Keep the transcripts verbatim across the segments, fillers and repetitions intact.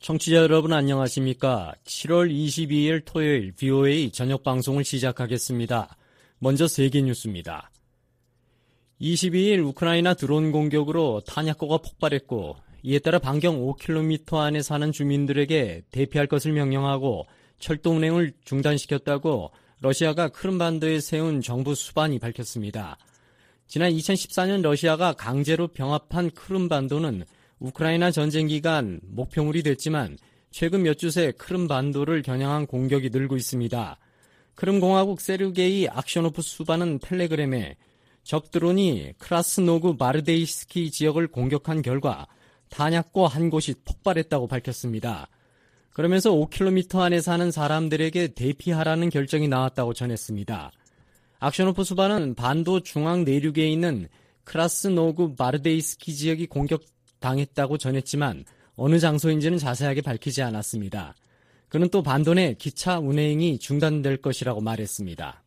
청취자 여러분 안녕하십니까? 칠월 이십이일 토요일 비오에이 저녁 방송을 시작하겠습니다. 먼저 세계 뉴스입니다. 이십이일 우크라이나 드론 공격으로 탄약고가 폭발했고 이에 따라 반경 오 킬로미터 안에 사는 주민들에게 대피할 것을 명령하고 철도 운행을 중단시켰다고 러시아가 크림반도에 세운 정부 수반이 밝혔습니다. 지난 이천십사년 러시아가 강제로 병합한 크림반도는 우크라이나 전쟁 기간 목표물이 됐지만 최근 몇 주 새 크림반도를 겨냥한 공격이 늘고 있습니다. 크림공화국 세르게이 악셔노프 수반은 텔레그램에 적 드론이 크라스노그 바르데이스키 지역을 공격한 결과 탄약고 한 곳이 폭발했다고 밝혔습니다. 그러면서 오 킬로미터 안에 사는 사람들에게 대피하라는 결정이 나왔다고 전했습니다. 악셔노프 수반은 반도 중앙 내륙에 있는 크라스노그 바르데이스키 지역이 공격 당했다고 전했지만 어느 장소인지는 자세하게 밝히지 않았습니다. 그는 또 반도 내 기차 운행이 중단될 것이라고 말했습니다.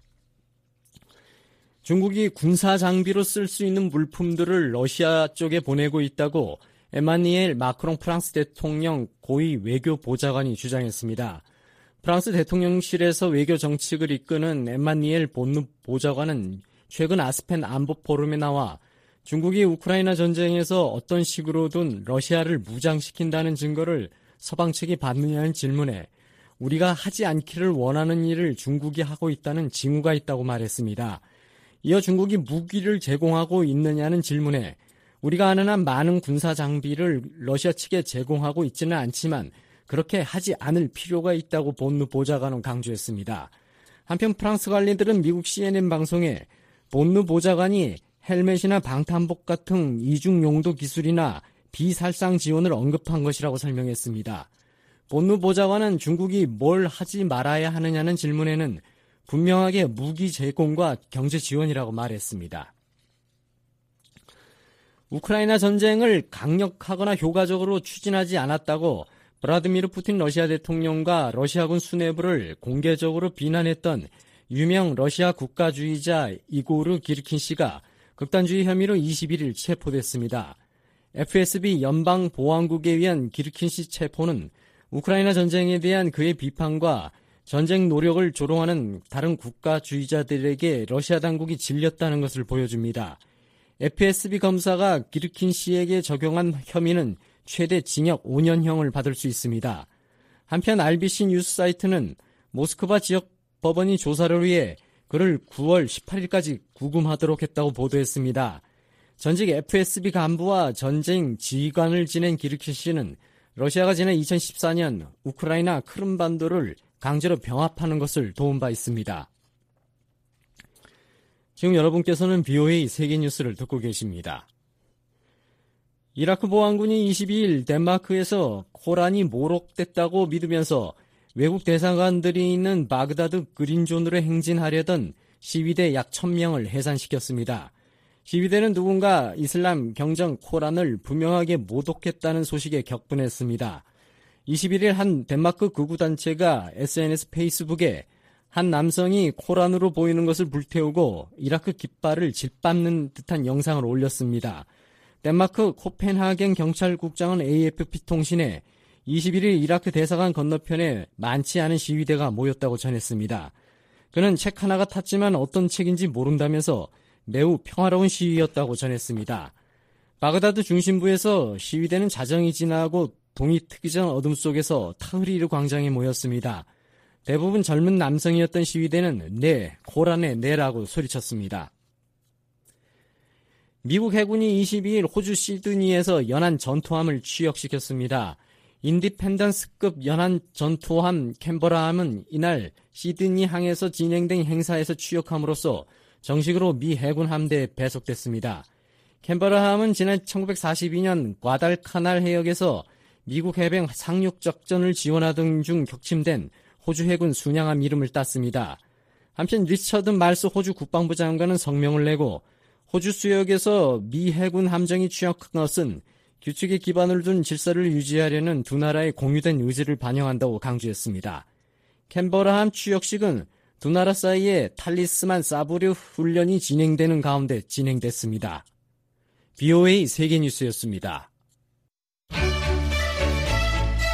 중국이 군사 장비로 쓸 수 있는 물품들을 러시아 쪽에 보내고 있다고 에마니엘 마크롱 프랑스 대통령 고위 외교 보좌관이 주장했습니다. 프랑스 대통령실에서 외교 정책을 이끄는 에마니엘 본누 보좌관은 최근 아스펜 안보 포럼에 나와 중국이 우크라이나 전쟁에서 어떤 식으로든 러시아를 무장시킨다는 증거를 서방 측이 받느냐는 질문에 우리가 하지 않기를 원하는 일을 중국이 하고 있다는 징후가 있다고 말했습니다. 이어 중국이 무기를 제공하고 있느냐는 질문에 우리가 아는 한 많은 군사 장비를 러시아 측에 제공하고 있지는 않지만 그렇게 하지 않을 필요가 있다고 본누 보좌관은 강조했습니다. 한편 프랑스 관리들은 미국 씨엔엔 방송에 본누 보좌관이 헬멧이나 방탄복 같은 이중 용도 기술이나 비살상 지원을 언급한 것이라고 설명했습니다. 본누 보좌관은 중국이 뭘 하지 말아야 하느냐는 질문에는 분명하게 무기 제공과 경제 지원이라고 말했습니다. 우크라이나 전쟁을 강력하거나 효과적으로 추진하지 않았다고 브라드미르 푸틴 러시아 대통령과 러시아군 수뇌부를 공개적으로 비난했던 유명 러시아 국가주의자 이고르 기르킨 씨가 극단주의 혐의로 이십일일 체포됐습니다. 에프에스비 연방보안국에 의한 기르킨 씨 체포는 우크라이나 전쟁에 대한 그의 비판과 전쟁 노력을 조롱하는 다른 국가주의자들에게 러시아 당국이 질렸다는 것을 보여줍니다. 에프에스비 검사가 기르킨 씨에게 적용한 혐의는 최대 징역 오 년형을 받을 수 있습니다. 한편 알비씨 뉴스 사이트는 모스크바 지역 법원이 조사를 위해 그를 구월 십팔일까지 구금하도록 했다고 보도했습니다. 전직 에프에스비 간부와 전쟁 지휘관을 지낸 기르킨 씨는 러시아가 지난 이천십사년 우크라이나 크림반도를 강제로 병합하는 것을 도운 바 있습니다. 지금 여러분께서는 비오에이 세계뉴스를 듣고 계십니다. 이라크 보안군이 이십이일 덴마크에서 코란이 모독됐다고 믿으면서 외국 대사관들이 있는 바그다드 그린존으로 행진하려던 시위대 약 천 명을 해산시켰습니다. 시위대는 누군가 이슬람 경전 코란을 분명하게 모독했다는 소식에 격분했습니다. 이십일일 한 덴마크 극우단체가 에스엔에스 페이스북에 한 남성이 코란으로 보이는 것을 불태우고 이라크 깃발을 짓밟는 듯한 영상을 올렸습니다. 덴마크 코펜하겐 경찰국장은 에이에프피 통신에 이십일일 이라크 대사관 건너편에 많지 않은 시위대가 모였다고 전했습니다. 그는 책 하나가 탔지만 어떤 책인지 모른다면서 매우 평화로운 시위였다고 전했습니다. 바그다드 중심부에서 시위대는 자정이 지나고 동이 트기 전 어둠 속에서 타흐리르 광장에 모였습니다. 대부분 젊은 남성이었던 시위대는 네, 코란에 네라고 소리쳤습니다. 미국 해군이 이십이일 호주 시드니에서 연안 전투함을 취역시켰습니다. 인디펜던스급 연안 전투함 캔버라함은 이날 시드니 항에서 진행된 행사에서 취역함으로써 정식으로 미 해군 함대에 배속됐습니다. 캔버라함은 지난 천구백사십이년 과달카날 해역에서 미국 해병 상륙작전을 지원하던 중 격침된 호주 해군 순양함 이름을 땄습니다. 한편 리처드 말스 호주 국방부 장관은 성명을 내고 호주 수역에서 미 해군 함정이 취역한 것은 규칙에 기반을 둔 질서를 유지하려는 두 나라의 공유된 의지를 반영한다고 강조했습니다. 캔버라함 취역식은 두 나라 사이에 탈리스만 사브르 훈련이 진행되는 가운데 진행됐습니다. 비오에이 세계뉴스였습니다.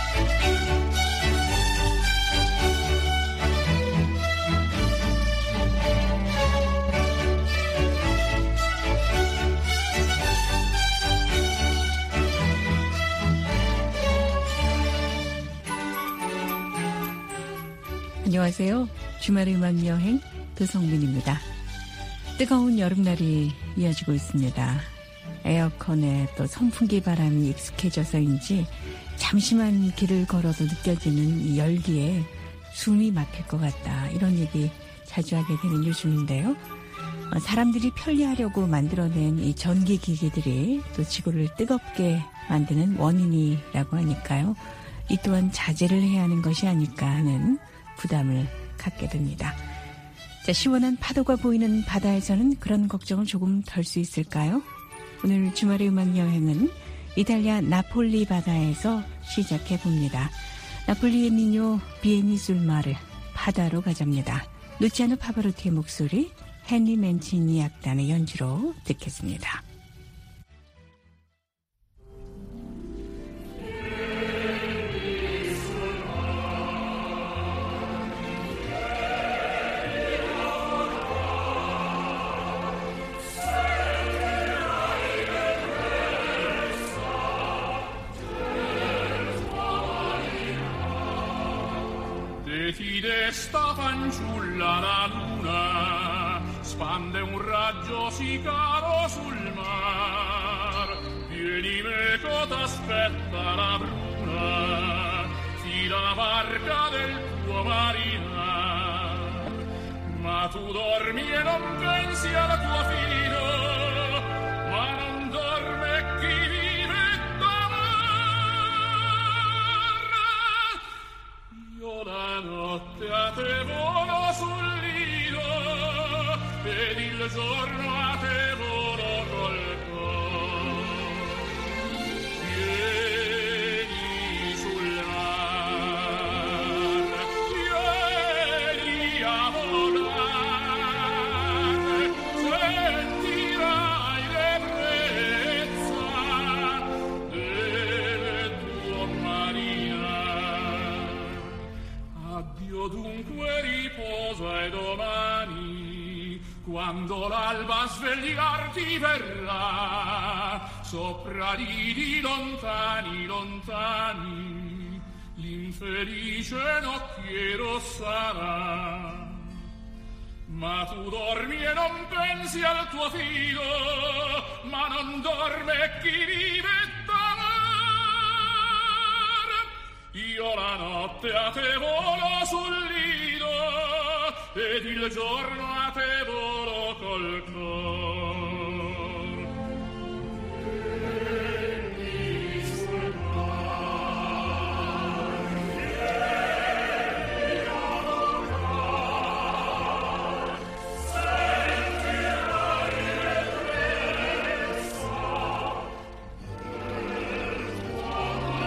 안녕하세요. 주말의 음악 여행 도성민입니다. 뜨거운 여름날이 이어지고 있습니다. 에어컨에 또 선풍기 바람이 익숙해져서인지 잠시만 길을 걸어도 느껴지는 이 열기에 숨이 막힐 것 같다. 이런 얘기 자주 하게 되는 요즘인데요. 사람들이 편리하려고 만들어낸 이 전기기기들이 또 지구를 뜨겁게 만드는 원인이라고 하니까요. 이 또한 자제를 해야 하는 것이 아닐까 하는 부담을 갖게 됩니다. 자, 시원한 파도가 보이는 바다에서는 그런 걱정을 조금 덜 수 있을까요? 오늘 주말의 음악 여행은 이탈리아 나폴리 바다에서 시작해 봅니다. 나폴리의 민요 비에니 술 마르 바다로 가자입니다. 루치아노 파바로티의 목소리, 헨리 맨치니 악단의 연주로 듣겠습니다. Sta fanciulla la luna spande un raggio sì caro sul mar, vieni meco t'aspetta la bruna, sì la barca del tuo marinar, ma tu dormi e non pensi al tuo fido, ma non dorme chi vive io la notte a te volo sul lido ed il giorno a te volo col cor. Vieni sul mar, vieni a volare, sentirai l'ebbrezza del tuo marinar. Addio dunque riposa e domani, quando l'alba svegliarti verrà, sopra lidi lontani, lontani, l'infelice nocchiero sarà. Ma tu dormi e non pensi al tuo fido, ma non dorme chi vive d'amar. Io la notte a te volo sul lido ed il giorno a te volo col cor. Vieni sul mar, vieni a volare, sentirai l'ebbrezza del tuo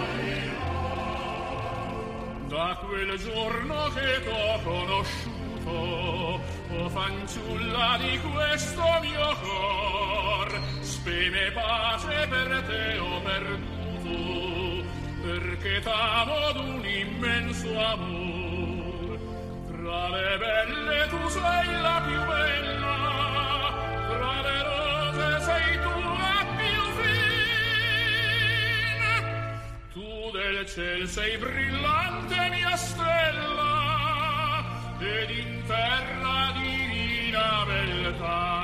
marinar. Da quel giorno che t'ho conosciuto, o fanciulla di questo mio cor, speme pace per te ho perduto, perché t'amo d'un immenso amor. Tra le belle tu sei la più bella, tra le rose sei tu la più fine, tu del ciel sei brillante mia stella, ed in terra divina beltà.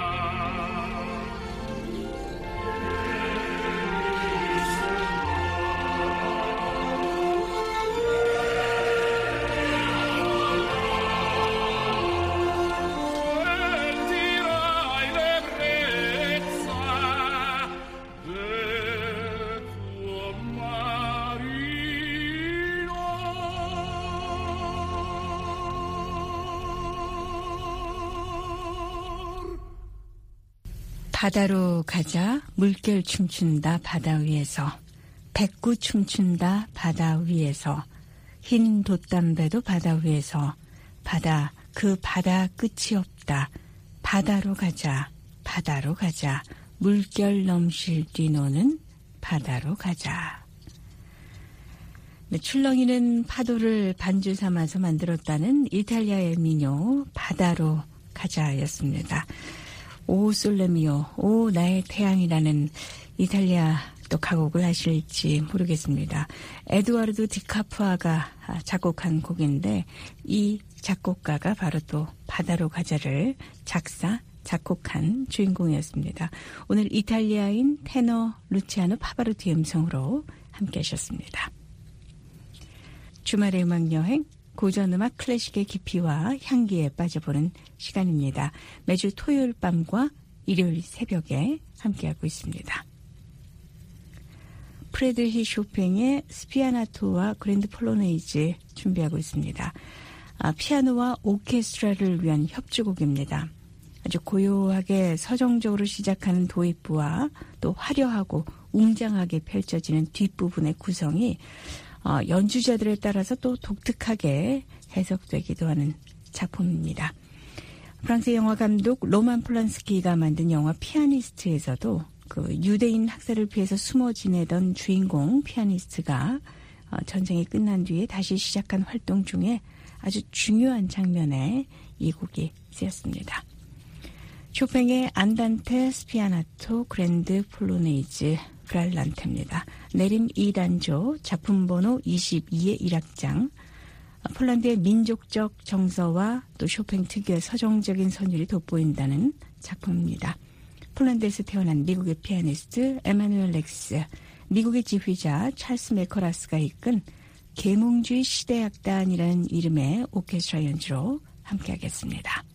Sentirai l'ebbrezza del tuo marino. 바다로 가자, 물결 춤춘다 바다 위에서, 백구 춤춘다 바다 위에서, 흰 돛담배도 바다 위에서, 바다 그 바다 끝이 없다. 바다로 가자, 바다로 가자, 물결 넘실 뛰노는 바다로 가자. 네, 출렁이는 파도를 반주 삼아서 만들었다는 이탈리아의 민요 바다로 가자였습니다. 오 솔레미오, 오 나의 태양이라는 이탈리아 또 가곡을 하실지 모르겠습니다. 에두아르도 디카프아가 작곡한 곡인데 이 작곡가가 바로 또 바다로 가자를 작사, 작곡한 주인공이었습니다. 오늘 이탈리아인 테너 루치아노 파바로티 음성으로 함께 하셨습니다. 주말의 음악여행, 고전음악 클래식의 깊이와 향기에 빠져보는 시간입니다. 매주 토요일 밤과 일요일 새벽에 함께하고 있습니다. 프레드리히 쇼팽의 스피아나토와 그랜드 폴로네이즈 준비하고 있습니다. 아, 피아노와 오케스트라를 위한 협주곡입니다. 아주 고요하게 서정적으로 시작하는 도입부와 또 화려하고 웅장하게 펼쳐지는 뒷부분의 구성이 어, 연주자들에 따라서 또 독특하게 해석되기도 하는 작품입니다. 프랑스 영화 감독 로만 폴란스키가 만든 영화 피아니스트에서도 그 유대인 학살을 피해서 숨어 지내던 주인공 피아니스트가 어, 전쟁이 끝난 뒤에 다시 시작한 활동 중에 아주 중요한 장면에 이 곡이 쓰였습니다. 쇼팽의 안단테, 스피아나토, 그랜드 폴로네이즈, 브랄란테입니다. 내림 이 단조, 작품 번호 이십이의 일 악장, 폴란드의 민족적 정서와 또 쇼팽 특유의 서정적인 선율이 돋보인다는 작품입니다. 폴란드에서 태어난 미국의 피아니스트 에마누엘 렉스, 미국의 지휘자 찰스 메커라스가 이끈 계몽주의 시대악단이라는 이름의 오케스트라 연주로 함께하겠습니다.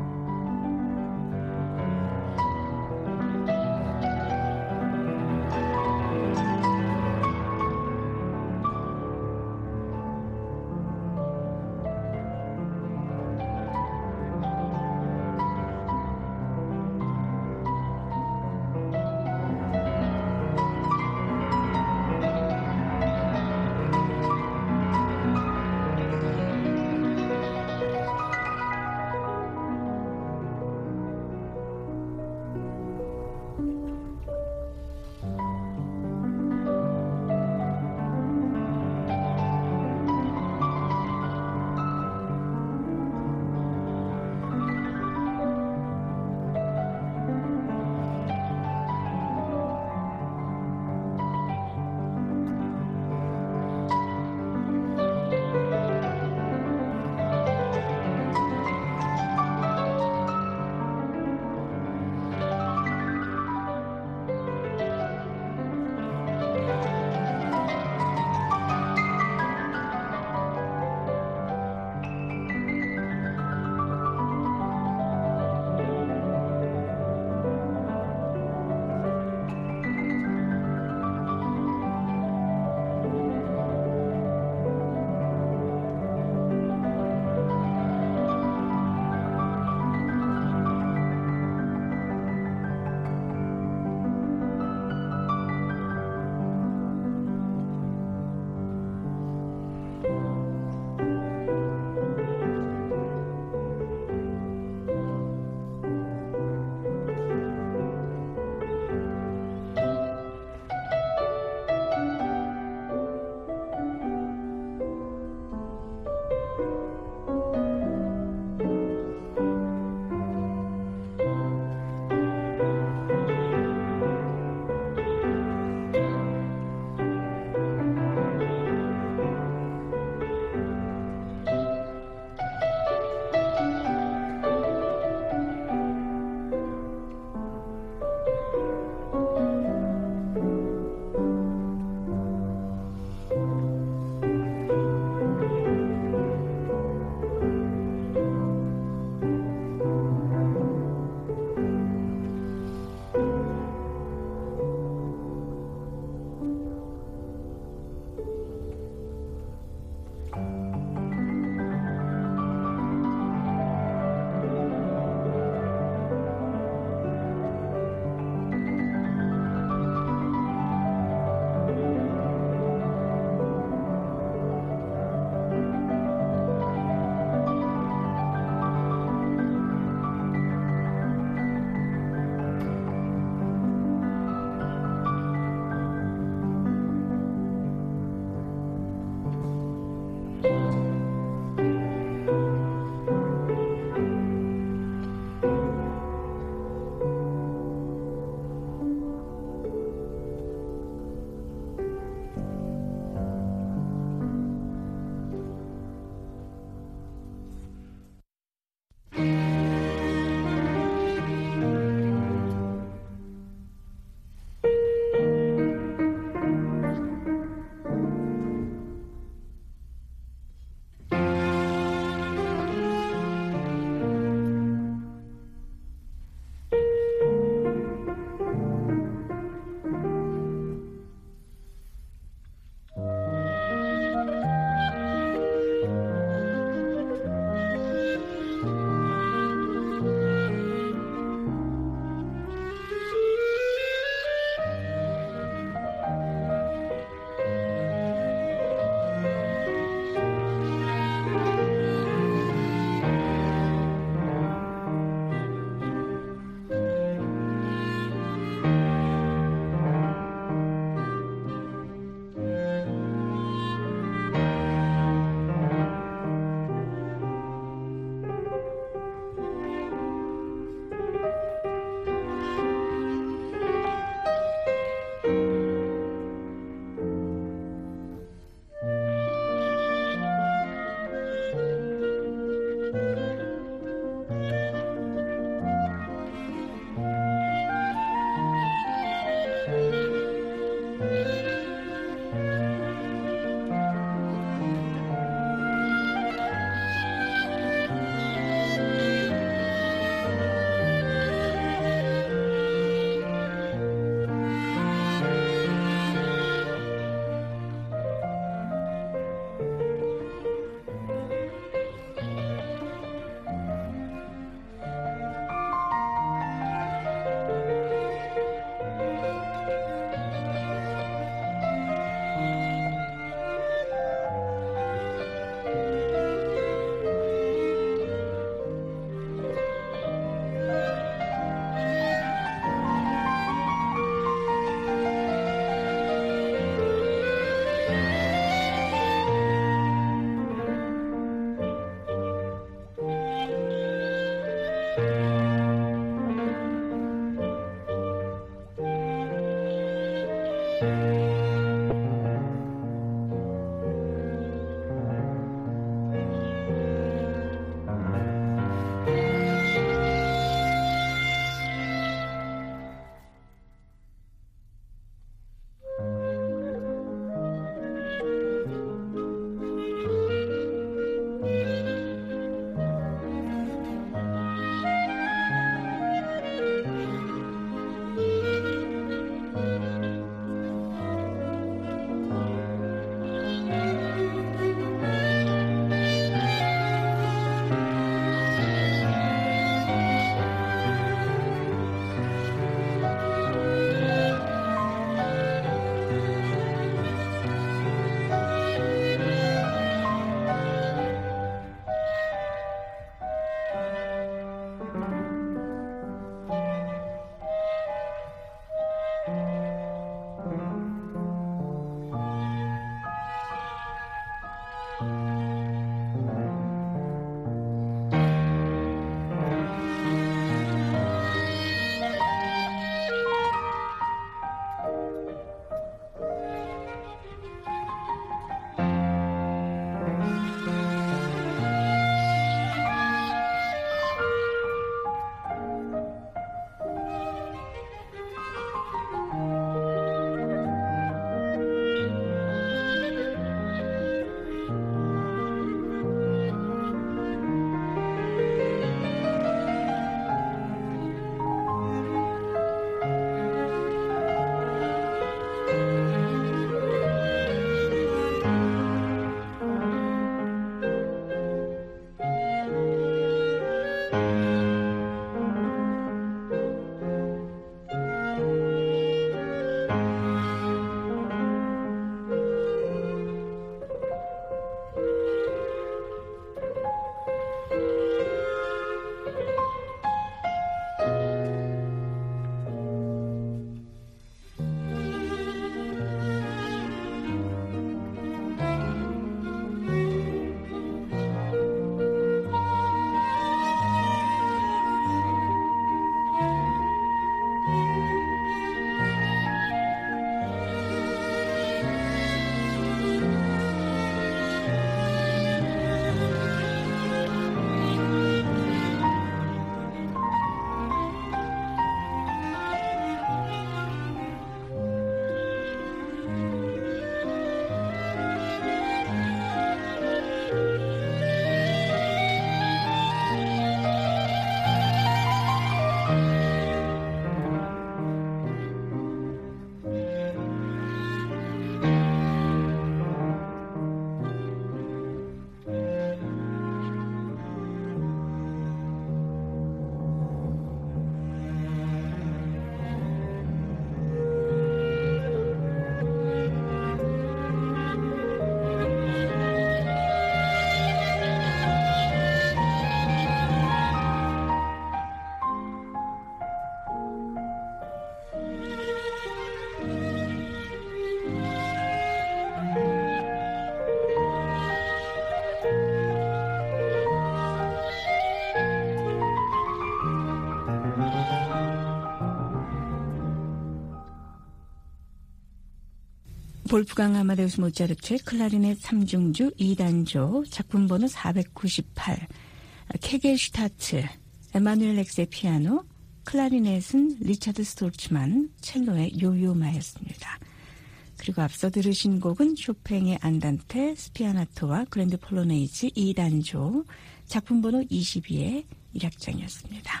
볼프강 아마데우스 모차르트의 클라리넷 삼중주 이 단조 작품번호 사백구십팔, 케겔슈타트, 에마누엘 엑세 피아노, 클라리넷은 리차드 스톨츠만, 첼로의 요요마였습니다. 그리고 앞서 들으신 곡은 쇼팽의 안단테, 스피아나토와 그랜드 폴로네이즈 이 단조 작품번호 이십이의 일 악장이었습니다.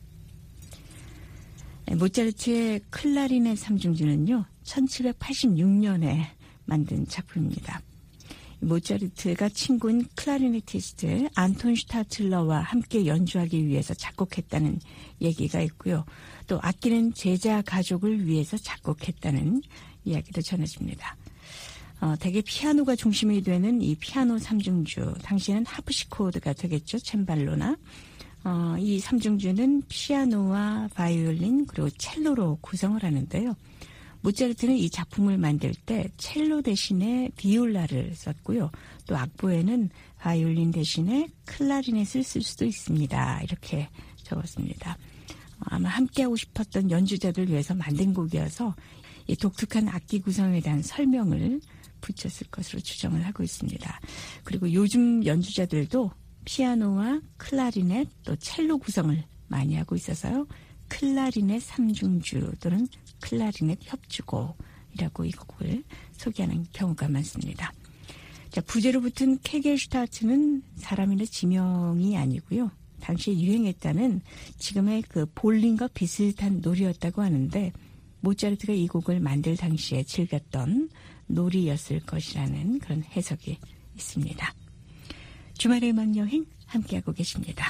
모차르트의 클라리넷 삼중주는요, 천칠백팔십육 년에 만든 작품입니다. 모차르트가 친구인 클라리네티스트 안톤 슈타틀러와 함께 연주하기 위해서 작곡했다는 얘기가 있고요. 또 아끼는 제자 가족을 위해서 작곡했다는 이야기도 전해집니다. 어, 대개 피아노가 중심이 되는 이 피아노 삼중주, 당시에는 하프시코드가 되겠죠. 챈발로나. 어, 이 삼중주는 피아노와 바이올린 그리고 첼로로 구성을 하는데요. 모차르트는 이 작품을 만들 때 첼로 대신에 비올라를 썼고요. 또 악보에는 바이올린 대신에 클라리넷을 쓸 수도 있습니다. 이렇게 적었습니다. 아마 함께하고 싶었던 연주자들 위해서 만든 곡이어서 이 독특한 악기 구성에 대한 설명을 붙였을 것으로 추정을 하고 있습니다. 그리고 요즘 연주자들도 피아노와 클라리넷 또 첼로 구성을 많이 하고 있어서요. 클라리넷 삼중주 또는 클라리넷 협주곡이라고 이 곡을 소개하는 경우가 많습니다. 자, 부제로 붙은 케겔슈타트는 사람이나 지명이 아니고요. 당시에 유행했다는 지금의 그 볼링과 비슷한 놀이였다고 하는데 모차르트가 이 곡을 만들 당시에 즐겼던 놀이였을 것이라는 그런 해석이 있습니다. 주말의 음악여행 함께하고 계십니다.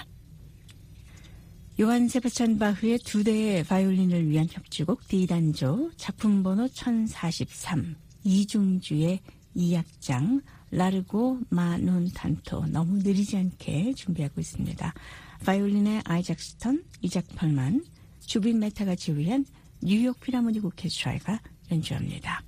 요한 세바스찬 바흐의 두 대의 바이올린을 위한 협주곡 D단조 작품번호 천사십삼 이중주의 이 악장 라르고 마논 탄토 너무 느리지 않게 준비하고 있습니다. 바이올린의 아이작 스턴, 이작 펄만, 주빈 메타가 지휘한 뉴욕 필하모닉 오케스트라가 연주합니다.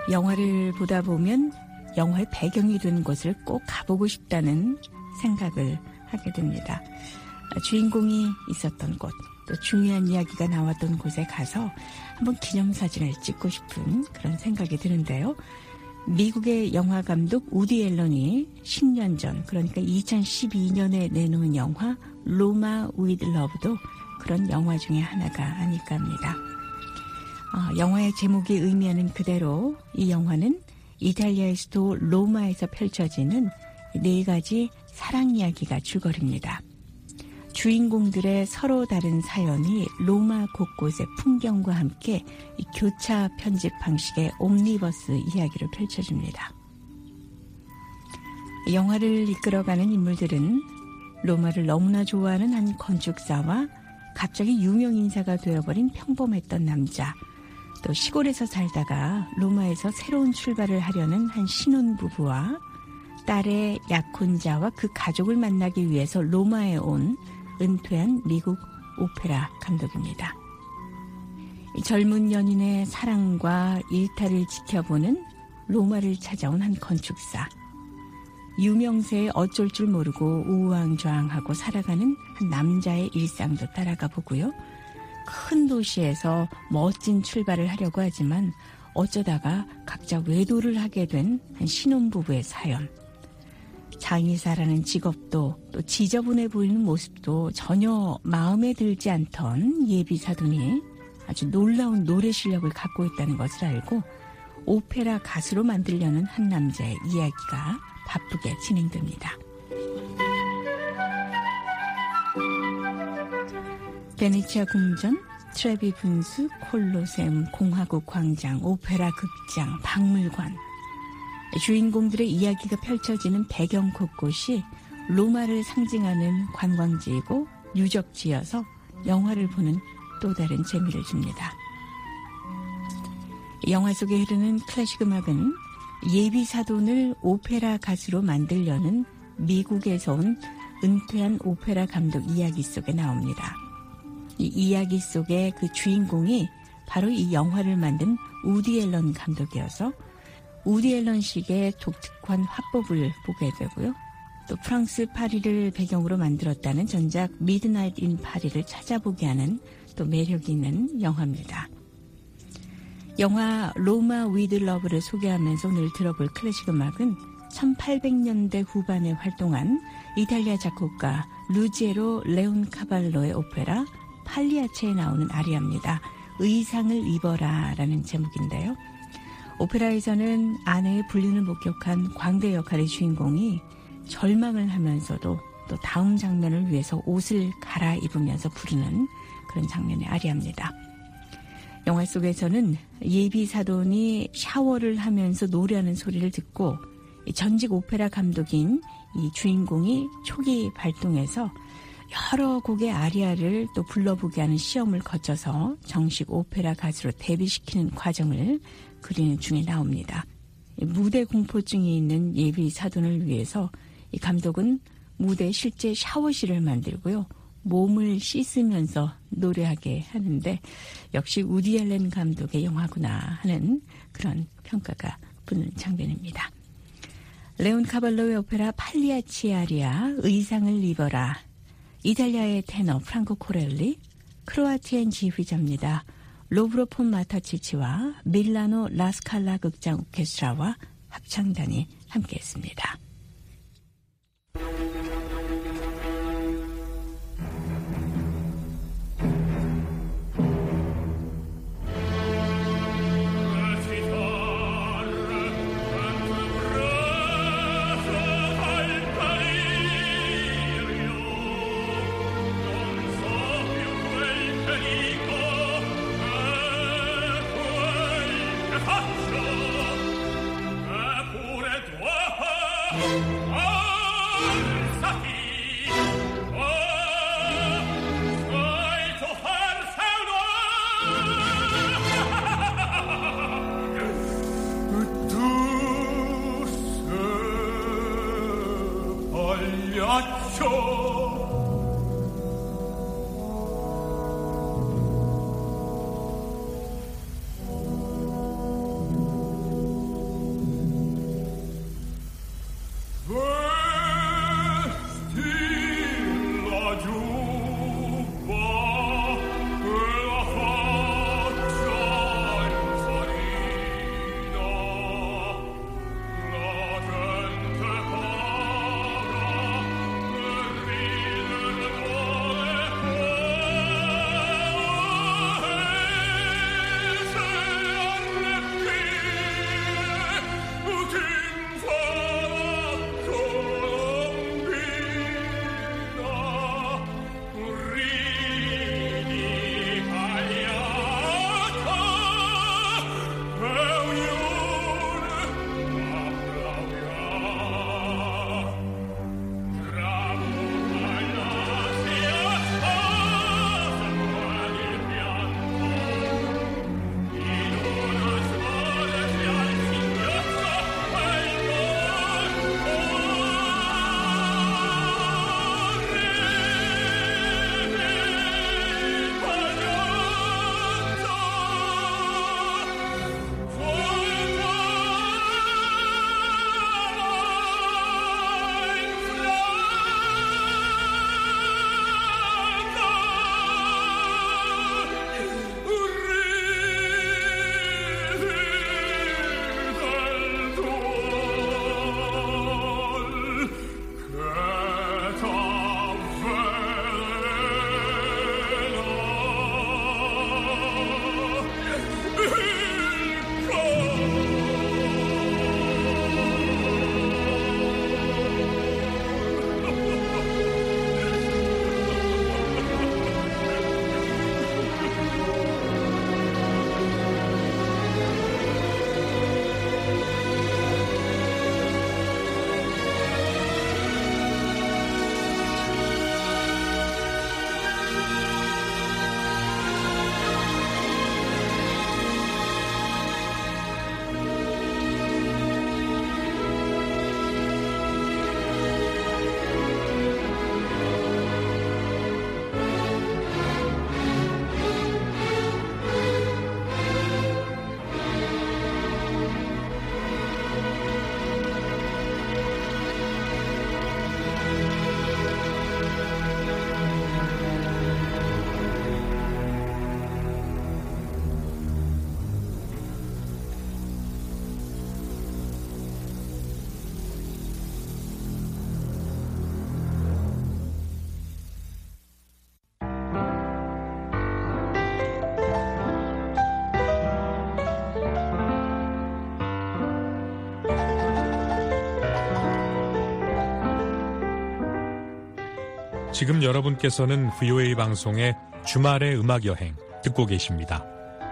영화를 보다 보면 영화의 배경이 된 곳을 꼭 가보고 싶다는 생각을 하게 됩니다. 주인공이 있었던 곳, 또 중요한 이야기가 나왔던 곳에 가서 한번 기념사진을 찍고 싶은 그런 생각이 드는데요. 미국의 영화 감독 우디 앨런이 십 년 전, 그러니까 이천십이 년에 내놓은 영화 로마 위드 러브도 그런 영화 중에 하나가 아닐까 합니다. 어, 영화의 제목이 의미하는 그대로 이 영화는 이탈리아의 수도 로마에서 펼쳐지는 네 가지 사랑 이야기가 줄거리입니다. 주인공들의 서로 다른 사연이 로마 곳곳의 풍경과 함께 이 교차 편집 방식의 옴니버스 이야기를 펼쳐줍니다. 영화를 이끌어가는 인물들은 로마를 너무나 좋아하는 한 건축사와 갑자기 유명 인사가 되어버린 평범했던 남자, 또 시골에서 살다가 로마에서 새로운 출발을 하려는 한 신혼부부와 딸의 약혼자와 그 가족을 만나기 위해서 로마에 온 은퇴한 미국 오페라 감독입니다. 젊은 연인의 사랑과 일탈을 지켜보는 로마를 찾아온 한 건축사, 유명세에 어쩔 줄 모르고 우왕좌왕하고 살아가는 한 남자의 일상도 따라가 보고요. 큰 도시에서 멋진 출발을 하려고 하지만 어쩌다가 각자 외도를 하게 된 한 신혼부부의 사연, 장의사라는 직업도 또 지저분해 보이는 모습도 전혀 마음에 들지 않던 예비사돈이 아주 놀라운 노래 실력을 갖고 있다는 것을 알고 오페라 가수로 만들려는 한 남자의 이야기가 바쁘게 진행됩니다. 베네치아 궁전, 트레비 분수, 콜로세움, 공화국 광장, 오페라 극장, 박물관. 주인공들의 이야기가 펼쳐지는 배경 곳곳이 로마를 상징하는 관광지이고 유적지여서 영화를 보는 또 다른 재미를 줍니다. 영화 속에 흐르는 클래식 음악은 예비사돈을 오페라 가수로 만들려는 미국에서 온 은퇴한 오페라 감독 이야기 속에 나옵니다. 이 이야기 속의 그 주인공이 바로 이 영화를 만든 우디 앨런 감독이어서 우디 앨런식의 독특한 화법을 보게 되고요. 또 프랑스 파리를 배경으로 만들었다는 전작 미드나잇 인 파리를 찾아보게 하는 또 매력이 있는 영화입니다. 영화 로마 위드 러브를 소개하면서 오늘 들어볼 클래식 음악은 천팔백 년대 후반에 활동한 이탈리아 작곡가 루지에로 레온카발로의 오페라 팔리아체에 나오는 아리아입니다. 의상을 입어라 라는 제목인데요. 오페라에서는 아내의 불륜을 목격한 광대 역할의 주인공이 절망을 하면서도 또 다음 장면을 위해서 옷을 갈아입으면서 부르는 그런 장면의 아리아입니다. 영화 속에서는 예비사돈이 샤워를 하면서 노래하는 소리를 듣고 전직 오페라 감독인 이 주인공이 초기 발동해서 여러 곡의 아리아를 또 불러보게 하는 시험을 거쳐서 정식 오페라 가수로 데뷔시키는 과정을 그리는 중에 나옵니다. 무대 공포증이 있는 예비사돈을 위해서 이 감독은 무대에 실제 샤워실을 만들고요. 몸을 씻으면서 노래하게 하는데 역시 우디 앨런 감독의 영화구나 하는 그런 평가가 붙는 장면입니다. 레온 카발로의 오페라 팔리아치 아리아 의상을 입어라. 이탈리아의 테너 프랑코 코렐리, 크로아티안 지휘자입니다. 로브로폰 마타치치와 밀라노 라스칼라 극장 오케스트라와 합창단이 함께했습니다. 지금 여러분께서는 브이오에이 방송의 주말의 음악여행 듣고 계십니다.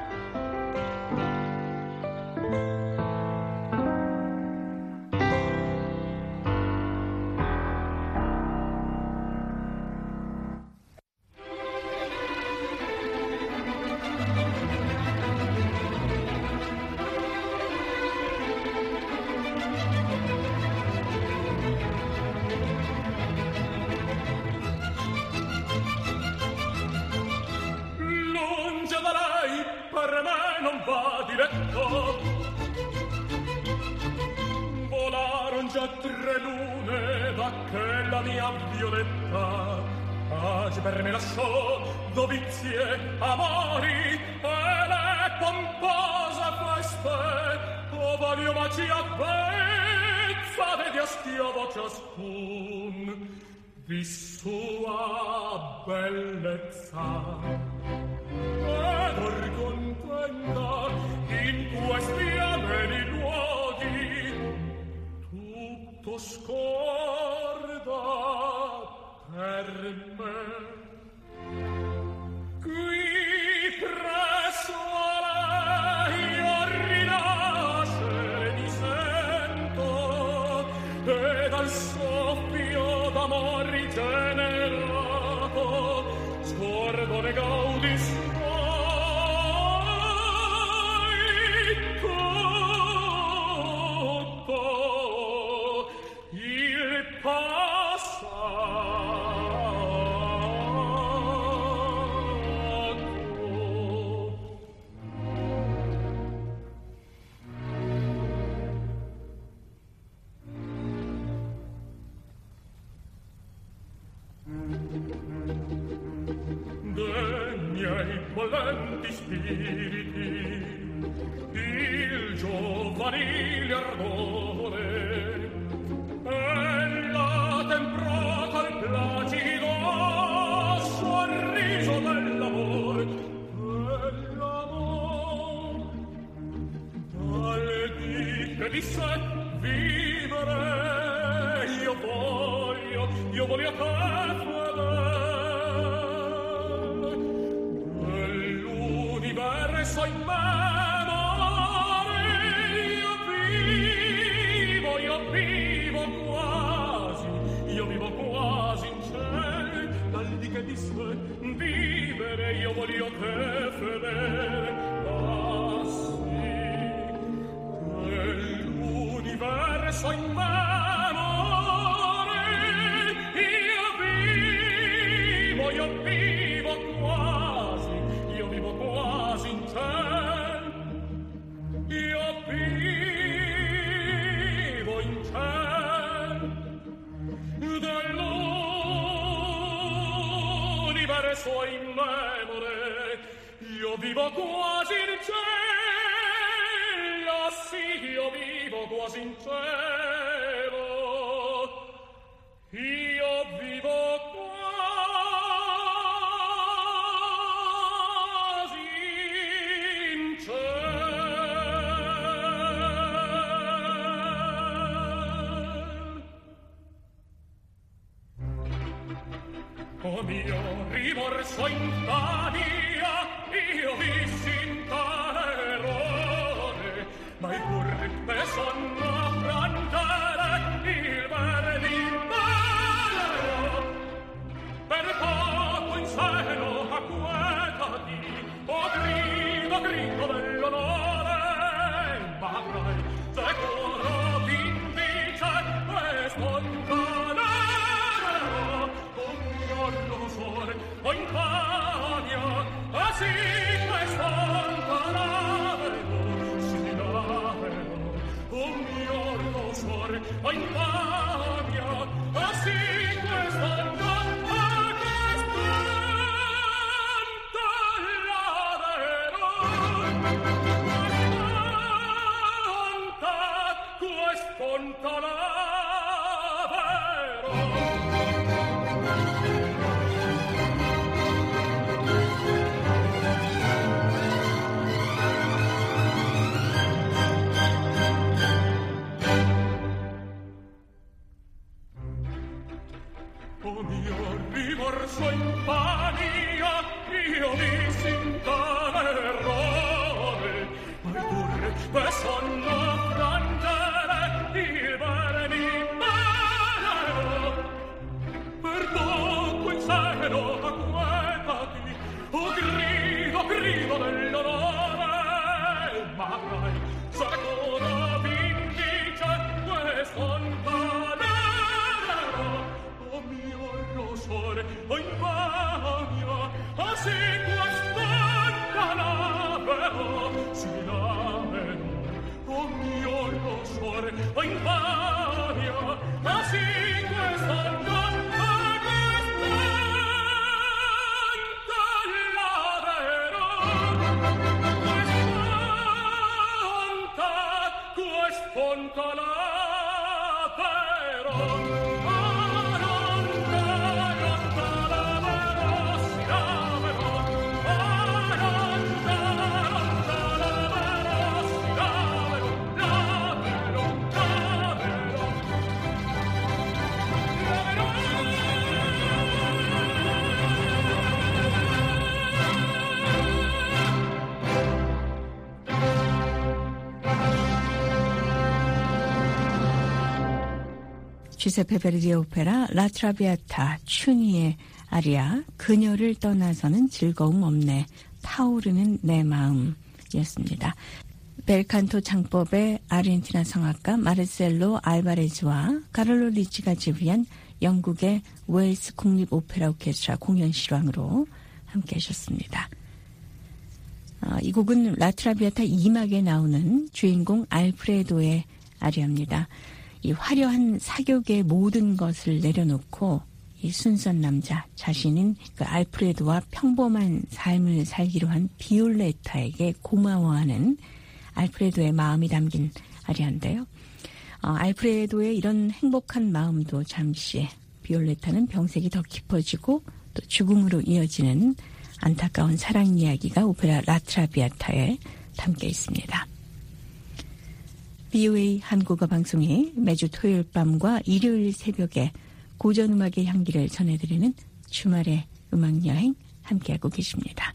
Di sua bellezza ed or contenta in questi ameni luoghi tutto scorda per me. Qui presso a lei io rinascere mi sento ed al soffio d'amor rigenerato scordo le gaudi suoi tutto il volenti spiriti il giovanile ardore e la temprò col placido sorriso dell'amore dell'amore dal dì che di sé vivere io voglio io voglio te fedele so in memoria io vivo io vivo quasi io vivo quasi in cielo dal di che di sé vivere io voglio te fedele ah sì nell'universo in memoria io vivo io vivo quasi io vivo quasi in cielo io vivo in cielo dell'universo in memore io vivo quasi in cielo sì io vivo quasi in cielo io vivo o mio rimorso in Tania io vissi in tale errore ma il pur me sonno affrontare il verdimero per poco in seno acquetati o grido grido dell'onore ma avrai decoro vindice e spontaneo o in Pavia, así pues fontanavero, si lavero, un mio rosore, o in Pavia, así pues fontanavero, quest fontanavero. O mio 주세페 베르디의 오페라 라트라비아타 춘희의 아리아 그녀를 떠나서는 즐거움 없네 타오르는 내 마음이었습니다. 벨칸토 창법의 아르헨티나 성악가 마르셀로 알바레즈와 카를로 리치가 지휘한 영국의 웨일스 국립 오페라 오케스트라 공연 실황으로 함께 하셨습니다. 어, 이 곡은 라트라비아타 이 막에 나오는 주인공 알프레도의 아리아입니다. 이 화려한 사격의 모든 것을 내려놓고 이 순선 남자 자신인 그 알프레도와 평범한 삶을 살기로 한 비올레타에게 고마워하는 알프레도의 마음이 담긴 아리아인데요. 어, 알프레도의 이런 행복한 마음도 잠시 비올레타는 병색이 더 깊어지고 또 죽음으로 이어지는 안타까운 사랑 이야기가 오페라 라트라비아타에 담겨 있습니다. 비오에이 한국어 방송이 매주 토요일 밤과 일요일 새벽에 고전음악의 향기를 전해드리는 주말의 음악여행 함께하고 계십니다.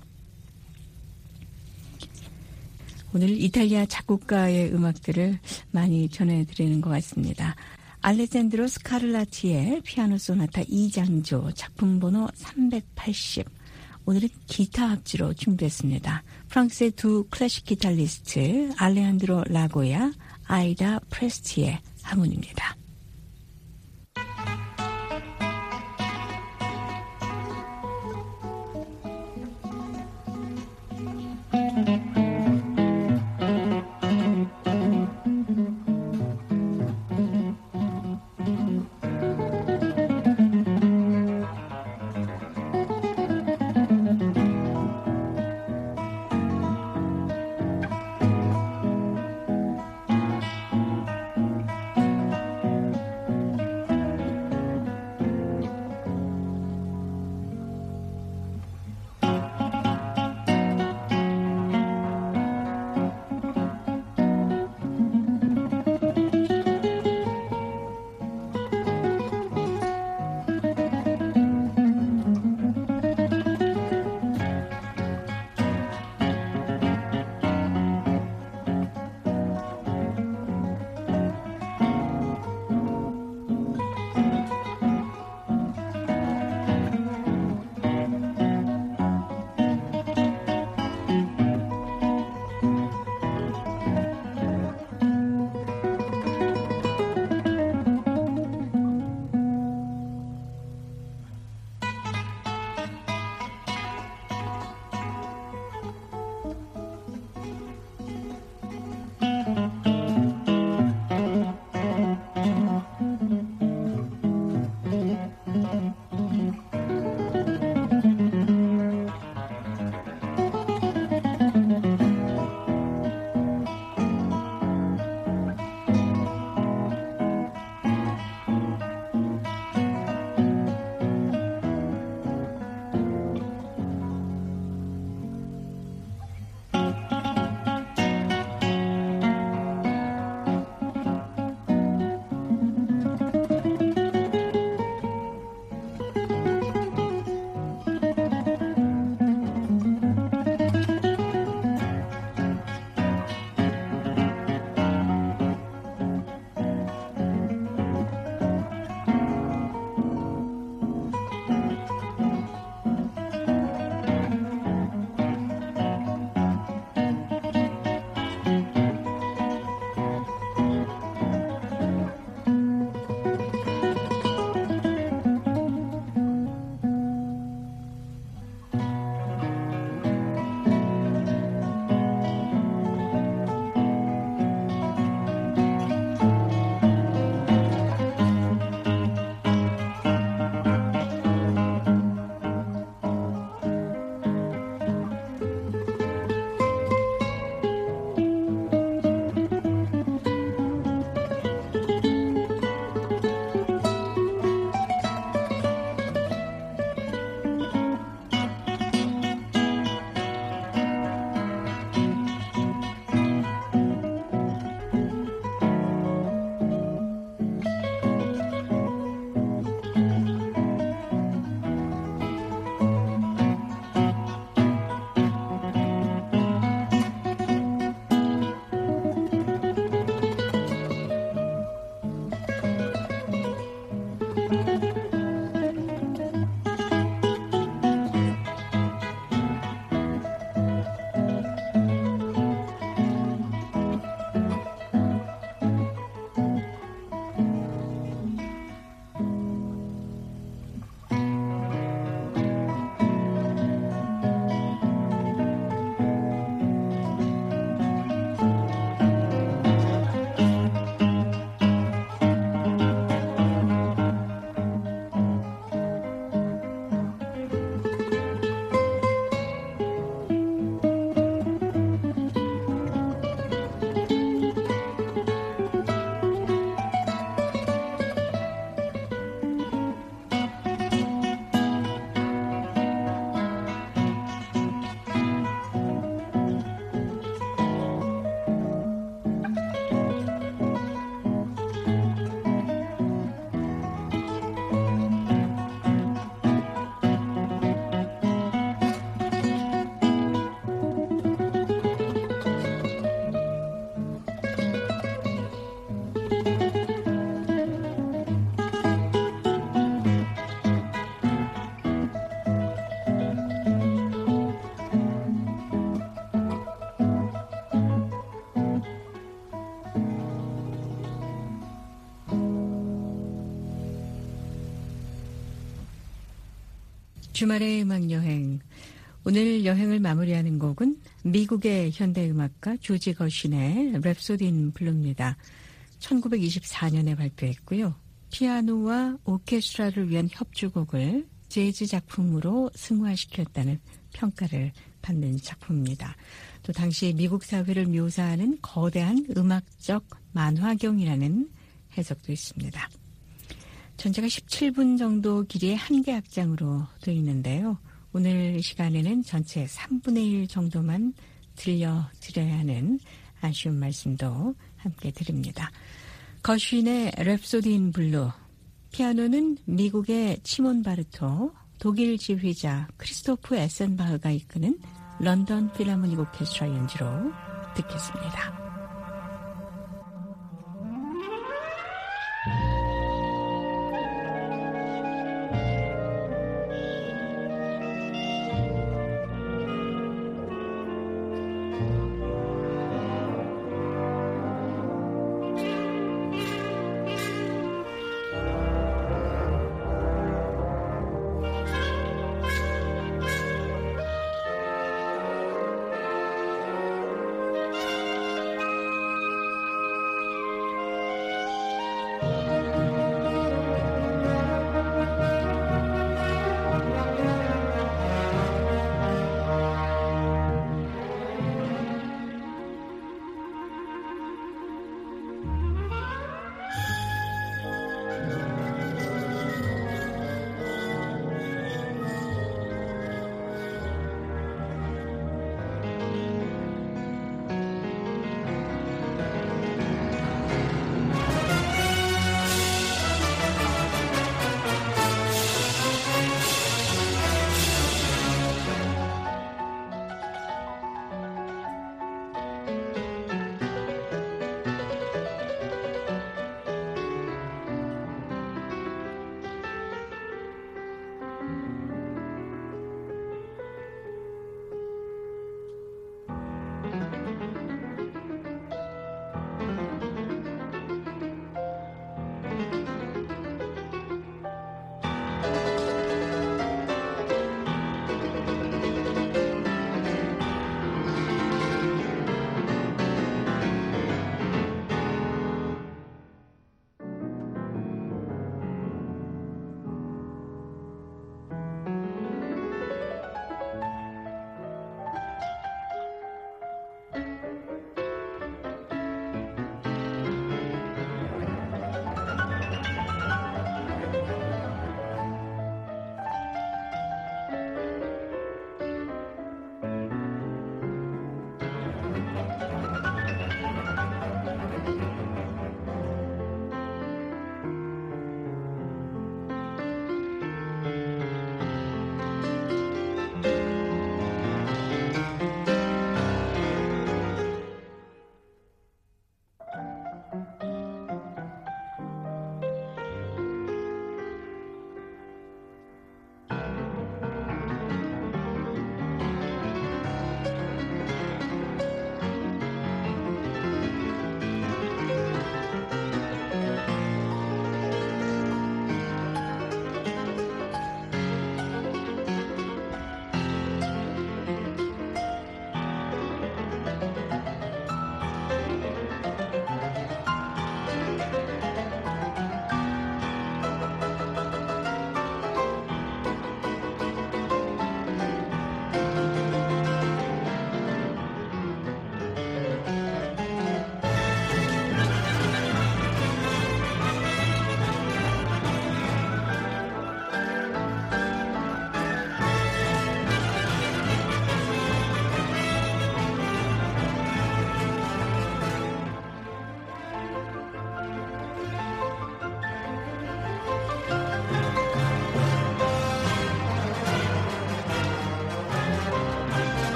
오늘 이탈리아 작곡가의 음악들을 많이 전해드리는 것 같습니다. 알레산드로 스카를라티의 피아노 소나타 이 장조 작품 번호 삼백팔십. 오늘은 기타 합주로 준비했습니다. 프랑스의 두 클래식 기타리스트 알레한드로 라고야, 아이다 프레스티의 하모니입니다. 주말의 음악여행. 오늘 여행을 마무리하는 곡은 미국의 현대음악가 조지 거신의 랩소디 인 블루입니다. 천구백이십사 년에 발표했고요. 피아노와 오케스트라를 위한 협주곡을 재즈 작품으로 승화시켰다는 평가를 받는 작품입니다. 또 당시 미국 사회를 묘사하는 거대한 음악적 만화경이라는 해석도 있습니다. 전체가 십칠 분 정도 길이의 한 개 악장으로 되어 있는데요. 오늘 시간에는 전체 삼분의 일 정도만 들려드려야 하는 아쉬운 말씀도 함께 드립니다. 거신의 랩소디 인 블루, 피아노는 미국의 치몬 바르토, 독일 지휘자 크리스토프 에센바흐가 이끄는 런던 필하모닉 오케스트라 연주로 듣겠습니다.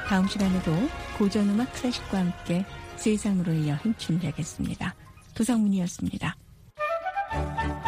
다음 시간에도 고전음악 클래식과 함께 세상으로의 여행 준비하겠습니다. 도상문이었습니다.